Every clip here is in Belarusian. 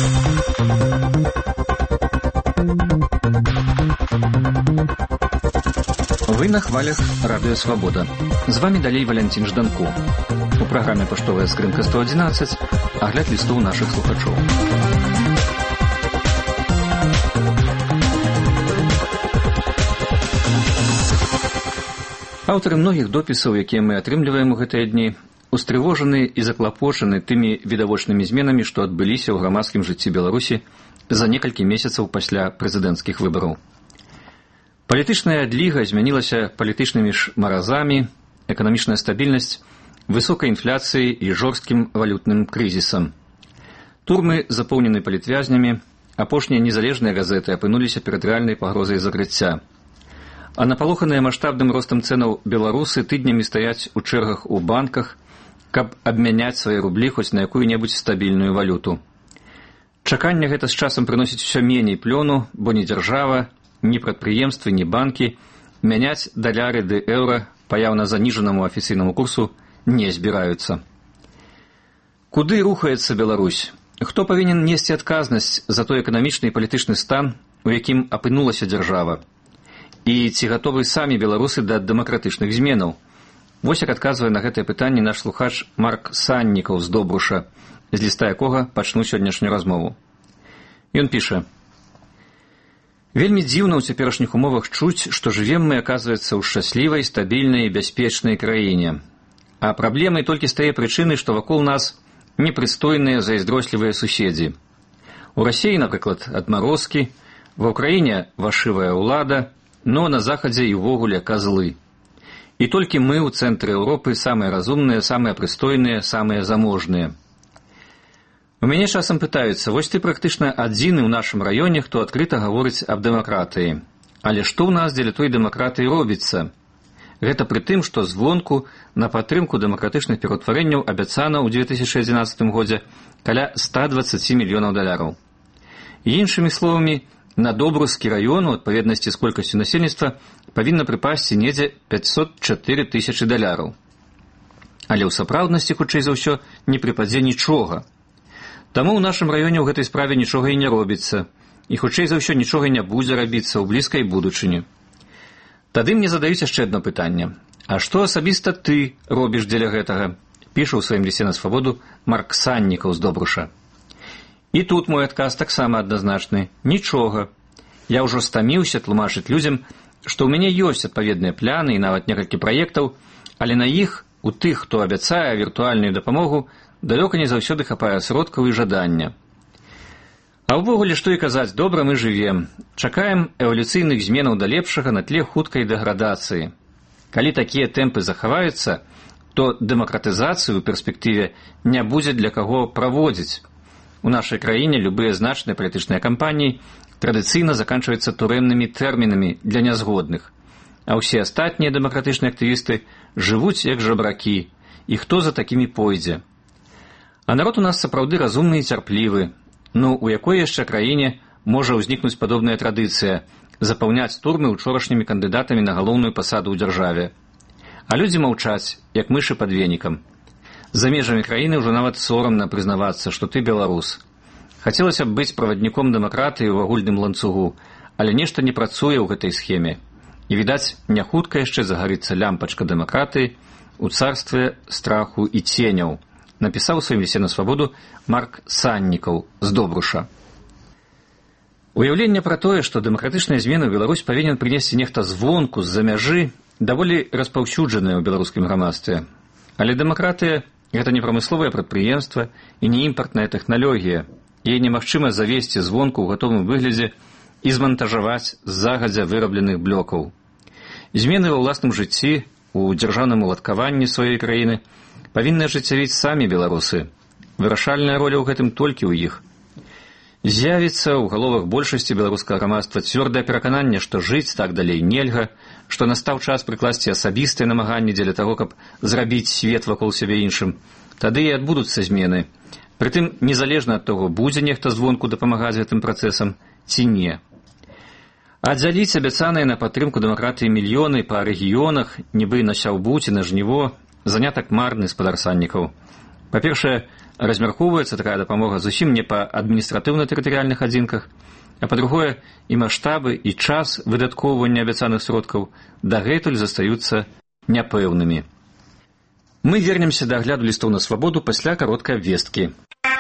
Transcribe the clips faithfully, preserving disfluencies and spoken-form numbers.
Вы на хвалях Радио Свобода. З вами далей Валентин Жданко. У праграме «Паштовая скрынка сто одиннадцать» агляд лістоў нашых слухачоў. Аўтары многіх допісаў, якія мы атрымліваем у гэтыя дні, устрывожаны і заклапочаны тымі відавочнымі зменамі, што адбыліся ў грамадскім жыцці Беларусі за некалькі месяцаў пасля прэзідэнцкіх выбараў. Палітычная адліга змянілася палітычнымі ж маразамі, эканамічная стабільнасць, высокай інфляцыяй і жорсткім валютным крызісам. Турмы запоўнены палітвязнямі, апошнія незалежныя газеты апынуліся перад рэальнай пагрозай закрыцця. А напалоханыя маштабным ростам цэнаў беларусы тыднямі стаяць у чэргах у банках, каб абмяняць свае рублі хоць на якую-небудзь стабільную валюту. Чаканне гэта з часам прыносіць усё меней плёну, бо ні дзяржава, ні прадпрыемствы, ні банкі мяняць даляры ды еўра па яўна заніжанаму афіцыйнаму курсу не збіраюцца. Куды рухаецца Беларусь? Хто павінен несці адказнасць за той эканамічны і палітычны стан, у якім апынулася дзяржава? І ці гатовы самі беларусы да дэмакратычных зменаў? Вось як адказвае на гэтае пытанне наш слухач Марк Саннікаў з Добруша, з ліста якога пачну сённяшнюю размову. Ён піша: «Вельмі дзіўна ў цяперашніх умовах чуць, што жывем мы, аказваецца, у шчаслівай, стабільнай і бяспечнай краіне. А праблемай толькі з тае прычыны, што вакол нас непрыстойныя, зайздрослівыя суседзі. У Расіі, напрыклад, адмарозкі, ва ўкраіне вашывая ўлада, но на захадзе і ўвогуле казлы. І толькі мы ў цэнтры Еўропы самыя разумныя, самыя прыстойныя, самыя заможныя. У мяне часам пытаюцца, вось ты практычна адзіны ў нашым раёне, хто адкрыта гаворыць аб дэмакратыі. Але што ў нас дзеля той дэмакратыі робіцца? Гэта пры тым, што звонку на падтрымку дэмакратычных пераўтварэнняў абяцана ў две тысячы адзінаццатым годзе каля ста дваццаць мільёнаў даляраў. І іншымі словамі, на Добрускі раён у адпаведнасці з колькасцю насельніцтва павінна прыпасці недзе пяцьсот чатыры тысячы даляраў. Але ў сапраўднасці, хутчэй за ўсё, не прыпадзе нічога. Таму ў нашым раёне ў гэтай справе нічога і не робіцца, і хутчэй за ўсё нічога не будзе рабіцца ў блізкай будучыні. Тады мне задаюць яшчэ адно пытанне. А што асабіста ты робіш дзеля гэтага? Піша ў сваім лісце на Свабоду Марк Саннікаў з Добруша. І тут мой адказ таксама адназначны. Нічога. Я ўжо стаміўся тлумачыць людзям, што ў мяне ёсць адпаведныя пляны і нават некалькі праектаў, але на іх, у тых, хто абяцае віртуальную дапамогу, далёка не заўсёды хапае сродкаў і жадання. А ўвогуле, што і казаць, добра мы жывем. Чакаем эвалюцыйных зменаў да лепшага на тле хуткай дэградацыі. Калі такія тэмпы захаваюцца, то дэмакратызацыю ў перспектыве не будзе для каго праводзіць. У нашай краіне любыя значныя палітычныя кампаніі традыцыйна заканчваюцца турэмнымі тэрмінамі для нязгодных, а ўсе астатнія дэмакратычныя актывісты жывуць як жабракі, і хто за такімі пойдзе? А народ у нас сапраўды разумны і цярплівы. Ну, у якой яшчэ краіне можа ўзнікнуць падобная традыцыя запаўняць турмы учорашнімі кандыдатамі на галоўную пасаду ў дзяржаве? А людзі маўчаць, як мышы пад венікам. За межамі краіны ўжо нават сорамна прызнавацца, што ты беларус. Хацелася б быць правадніком дэмакратыі ў агульным ланцугу, але нешта не працуе ў гэтай схеме. І, відаць, не хутка яшчэ загарыцца лямпачка дэмакратыі ў царстве страху і ценяў, напісаў у сваім лісце на Свабоду Марк Саннікаў з Добруша. Уяўленне пра тое, што дэмакратычныя змены ў Беларусь павінен прынесці нехта звонку, з-за мяжы, даволі распаўсюджаныя ў беларускім грамадстве. Але дэмакратыя – гэта не прамысловае прадпрыемства і не імпартная тэхналогія. Яе немагчыма завесці звонку ў гатовым выглядзе і змантажаваць з загадзя вырабленых блокаў. Змены ва ўласным жыцці, у дзяржаўным уладкаванні сваёй краіны павінны ажыццявіць самі беларусы. Вырашальная роля ў гэтым толькі ў іх. З'явіцца ў галовах большасці беларускага грамадства цвёрдае перакананне, што жыць так далей нельга, што настаў час прыкласці асабістыя намаганні дзеля таго, каб зрабіць свет вакол сябе іншым. Тады і адбудуцца змены. Прытым, незалежна ад таго, будзе нехта звонку дапамагаць гэтым працэсам ці не. Аддзяліць абяцаныя на падтрымку дэмакратыі мільёны па рэгіёнах, нібы на сяўбу ці на жніво, занятак марны, спадар Саннікаў. Па-першае, размяркоўваецца такая дапамога зусім не па адміністратыўна-тэрытарыяльных адзінках, а па-другое, і маштабы, і час выдаткоўвання абяцаных сродкаў дагэтуль застаюцца няпэўнымі. Мы вернемся да агляду лістоў на свабоду пасля кароткай абвесткі.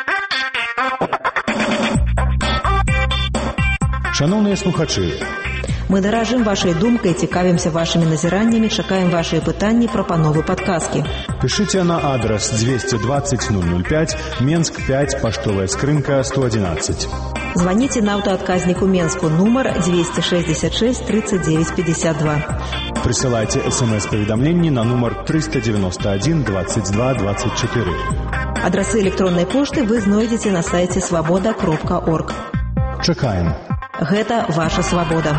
Шановныя слухачы, мы даражым вашай думкай, цікавімся вашымі назіраннямі, чакаем вашыя пытанні, прапановы, падказкі. Пишите на адрес двести двадцать ноль ноль пять, Менск пять, поштовая скрынка сто одиннадцать. Звоните на автоотказнику Менску, номер двести шестьдесят шесть тридцать девять пятьдесят два. Присылайте смс-поведомление на номер триста девяносто один двадцать два двадцать четыре. Адресы электронной почты вы знойдете на сайте свобода кропка орг. Чакаем. Гэта ваша свабода.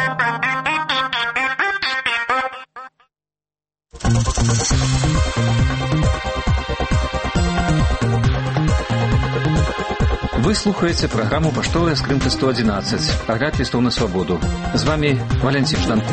Вы слухаеце праграму «Паштовая скрынка сто одиннадцать», агляд лістоў на свабоду. З вами Валентин Жданко.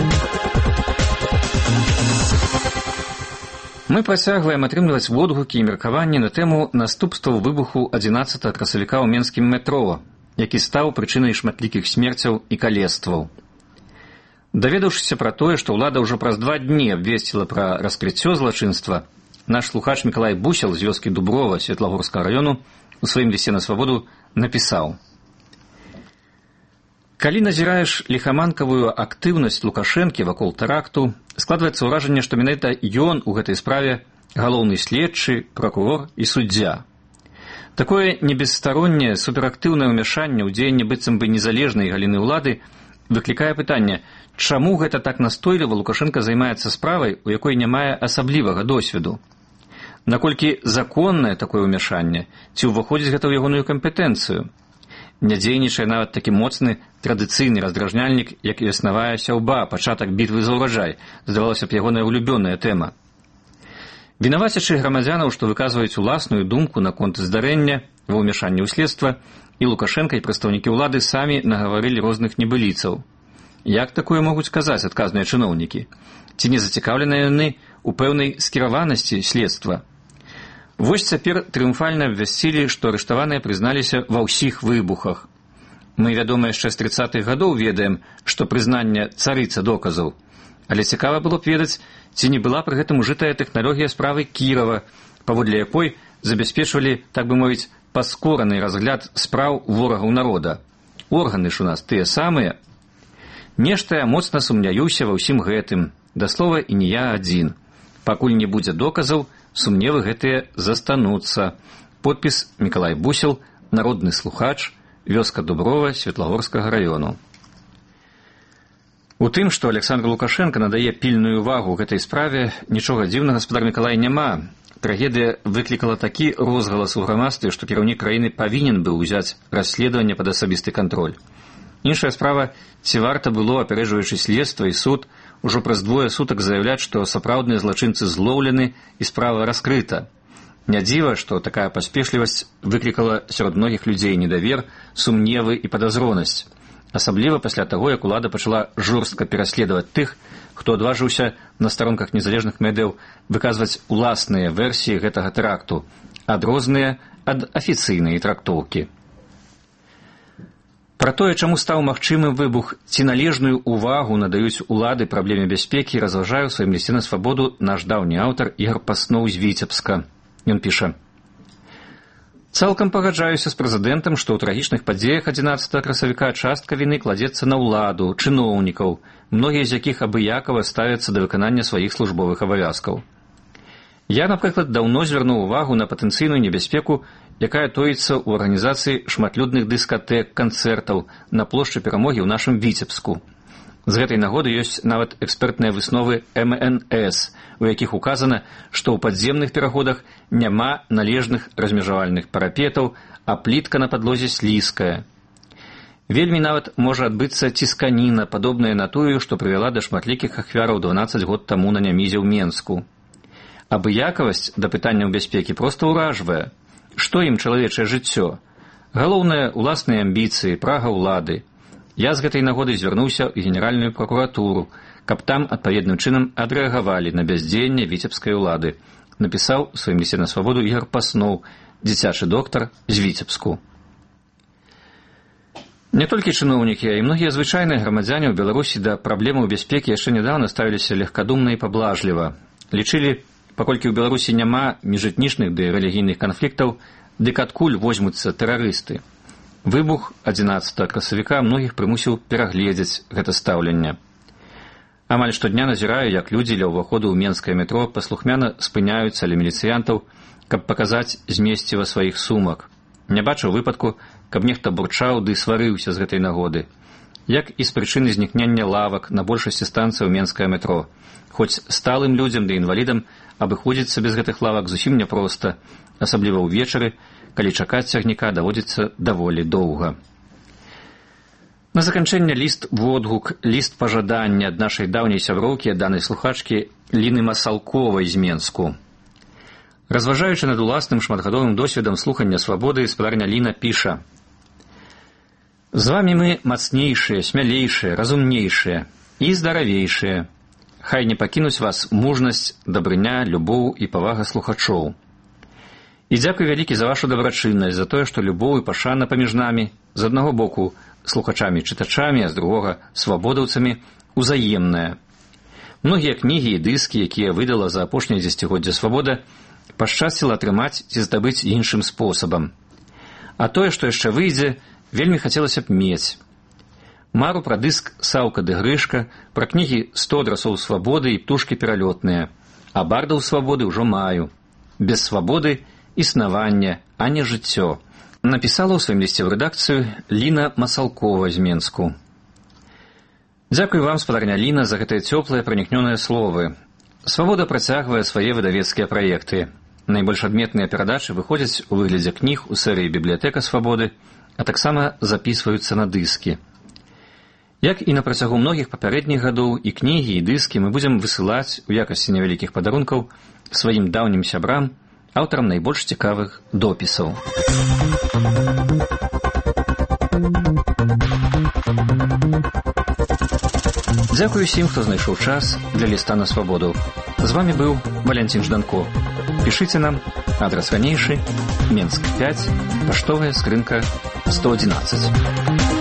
Мы працягваем атрымліваць водгукі і меркаванні на тэму наступстваў выбуху адзінаццатага красавіка ў менскім метро, які стаў прычынай шматлікіх смерцяў і калецтваў. Даведаўшыся пра тое, што ўлада ўжо праз два дні абвесціла пра раскрыццё злачынства, наш слухач Мікалай Бусел з вёскі Дуброва Светлагорскага раёну у сваім лісце на свабоду напісаў: «Калі назіраеш ліхаманкавую актыўнасць Лукашэнкі вакол тэракту, складваецца ўражанне, што менавіта ён у гэтай справе галоўны следчы, пракурор і суддзя. Такое небесстароннее суперактыўнае ўмяшанне ў дзеянне быццам бы незалежнай галіны ўлады выклікае пытанне, чаму гэта так настойліва Лукашенко займаецца справай, у якой не мае асаблівага досведу? Наколькі законнае такое ўмяшанне, ці ўваходзіць гэта ў ягоную кампетэнцыю? Не дзейнічае нават такі моцны традыцыйны раздражняльнік, як веснавая сяўба, пачатак бітвы за ўраджай, здавалася б, ягоная улюбёная тэма. Вінавацячы грамадзянаў, што выказваюць уласную думку наконт здарэння ва ўмяшанні ў следства, і Лукашенка, і прадстаўнікі ўлады самі нагаварылі розных небыліцаў. Як такое могуць сказаць адказныя чыноўнікі? Ці не зацікаўленыя яны ў пэўнай скіраванасці следства? Вось цяпер трыумфальна абвясцілі, што арыштаваныя прызналіся ва ўсіх выбухах. Мы, вядома, яшчэ з трыццатых гадоў ведаем, што прызнанне царыца доказаў. Але цікава было б ведаць, ці не была пры гэтым ужытая тэхналогія справы Кірова, паводле якой забяспечвалі, так бы мовіць, паскораны разгляд спраў ворагаў народа. Органы ж у нас тыя самыя. Нешта я моцна сумняюся ва ўсім гэтым, да слова і не я адзін. Пакуль не будзе доказаў, сумневы гэтыя застануцца. Подпіс Мікалай Бусел, народны слухач, вёска Дуброва Светлагорскага раёну. У тым, што Александр Лукашенко надае пільную ўвагу гэтай справе, нічога дзіўнага, гаспадар Мікалай, няма. Трагедыя выклікала такі розгалас у грамадстве, што кіраўнік краіны павінен быў узяць расследаванне пад асабісты кантроль. Іншая справа, ці варта было, апярэджваючы следства і суд, ужо праз двое сутак заяўляць, што сапраўдныя злачынцы злоўлены і справа раскрыта. Не дзіва, што такая паспешлівасць выклікала сярод многіх людзей недавер, сумневы і падазронасць. Асабліва пасля таго, як улада пачала жорстка пераследаваць тых, хто адважыўся на старонках незалежных медыяў выказваць уласныя версіі гэтага тэракту, адрозныя ад афіцыйнай трактоўкі. Пра тое, чаму стаў магчымым выбух, ці належную ўвагу надаюць улады праблеме бяспекі, разважае ў сваім лісце на свабоду наш даўні аўтар Ігар Пасноў з Віцебска. Ён піша: «Цалкам пагаджаюся з прэзідэнтам, што ў трагічных падзеях адзінаццатага красавіка частка віны кладзецца на ўладу, чыноўнікаў, многія з якіх абыякава ставяцца да выканання сваіх службовых абавязкаў. Я, напрыклад, даўно звярнуў увагу на патэнцыйную небяспеку, якая тоіцца ў арганізацыі шматлюдных дыскатэк, канцэртаў на плошчы Перамогі ў нашым Віцебску. З гэтай нагоды ёсць нават экспертныя высновы эм эн эс, у якіх указана, што ў падземных пераходах няма належных размежавальных парапетаў, а плітка на падлозе слізкая. Вельмі нават можа адбыцца цісканіна, падобная на тую, што прывяла да шматлікіх ахвяраў дванаццаць год таму на Нямізе ў Менску. Абыякавасць да пытанняў бяспекі проста ўражвае. Што ім чалавечае жыццё? Галоўнае — уласныя амбіцыі, прага ўлады. Я з гэтай нагоды звярнуўся ў генеральную пракуратуру, каб там адпаведным чынам адрэагавалі на бяздзеянне віцебскай улады, напісаў у сваім лісце на свабоду Ігар Пасноў, дзіцячы доктар з Віцебску. Не толькі чыноўнікі, а і многія звычайныя грамадзяне ў Беларусі да праблемаў бяспекі яшчэ нядаўна ставіліся легкадумна і паблажліва. Лічылі, паколькі ў Беларусі няма міжэтнічных ды рэлігійных канфліктаў, дык адкуль возьмуцца тэрарысты. Выбух адзінаццатага красавіка многіх прымусіў перагледзець гэта стаўленне. Амаль штодня назіраю, як людзі ля ўваходу ў менскае метро паслухмяна спыняюцца ля міліцыянтаў, каб паказаць змесціва сваіх сумак. Не бачыў выпадку, каб нехта бурчаў ды сварыўся з гэтай нагоды. Як і з прычыны знікнення лавак на большасці станцыяў менскае метро. Хоць сталым людзям ды інвалідам абыходзіцца без гэтых лавак зусім няпроста, асабліва ўвечары, калі чакаць цягніка даводзіцца даволі доўга. На заканчэнне ліст водгук, ліст пажадання ад нашай даўняй сяброўкі, данай слухачкі Ліны Масалковай з Менску. Разважаючы над уласным шматгадовым досведам слухання свабоды, спадарня Ліна піша: «З вамі мы мацнейшыя, смялейшыя, разумнейшыя і здаравейшыя. Хай не пакінуць вас мужнасць, дабрыня, любоў і павага слухачоў. І дзякуй вялікі за вашу дабрачыннасць, за тое, што любоў і пашана паміж намі, з аднаго боку слухачамі-чытачамі, а з другога свабодаўцамі, узаемная. Многія кнігі і дыскі, якія выдала за апошняе дзесяцігоддзе свабода, пашчасціла атрымаць ці здабыць іншым спосабам. А тое, што яшчэ выйдзе, вельмі хацелася б мець. Мару пра дыск «Саўка ды Грышка», пра кнігі «сто адрасоў свабоды» і «Птушкі пералётныя». А бардаў свабоды ўжо маю. Без свабоды існаванне, а не жыццё. Напісала ў сваім лісце ў рэдакцыю Ліна Масалкова з Менску. Дзякуй вам, спадарня Ліна, за гэтыя цёплыя пранікнёныя словы. Свабода працягвае свае выдавецкія праекты. Найбольш адметныя перадачы выходзяць у выглядзе кніг у серыі «Бібліятэка свабоды», а таксама запісваюцца на дыскі. Як і на працягу многіх папярэдніх гадоў, і кнігі, і дыскі мы будзем высылаць у якасці невялікіх падарункаў сваім даўнім сябрам, аўтарам найбольш цікавых допісаў. Дзякуй усім, хто знайшоў час для ліста на свабоду. З вамі быў Валянцін Жданко. Пішыце нам, адрас ранейшы, Менск пяць, паштовая скрынка сто адзінаццаць.